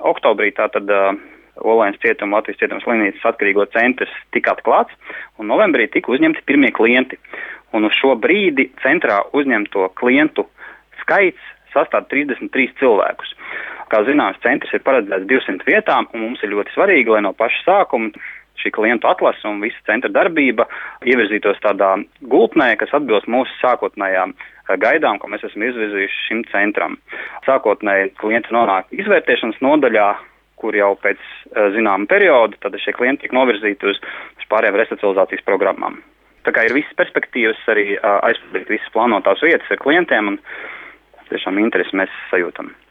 oktobrī tātad Olainas cietuma, Latvijas cietuma slimnīcas atkarīgo centrs tika atklāts, un novembrī tika uzņemti pirmie klienti. Un uz šo brīdi centrā uzņemto klientu skaits sastāv 33 cilvēkus. Kā zināms, centrs ir paredzēts 200 vietām, un mums ir ļoti svarīgi, lai no paša sākuma šī klientu atlase un visa centra darbība ievirzītos tādā gultnē, kas atbilst mūsu sākotnējām gaidām, ko mēs esam izvirzījuši šim centram. Sākotnēji klienti nonāk izvērtēšanas nodaļā, kur jau pēc zināma perioda tad šie klienti tiek novirzīti uz pārējām resocializācijas programmām. Tā kā ir visas perspektīvas arī aizpildīt visas plānotās vietas ar klientiem, un tiešām interesi mēs sajūtam.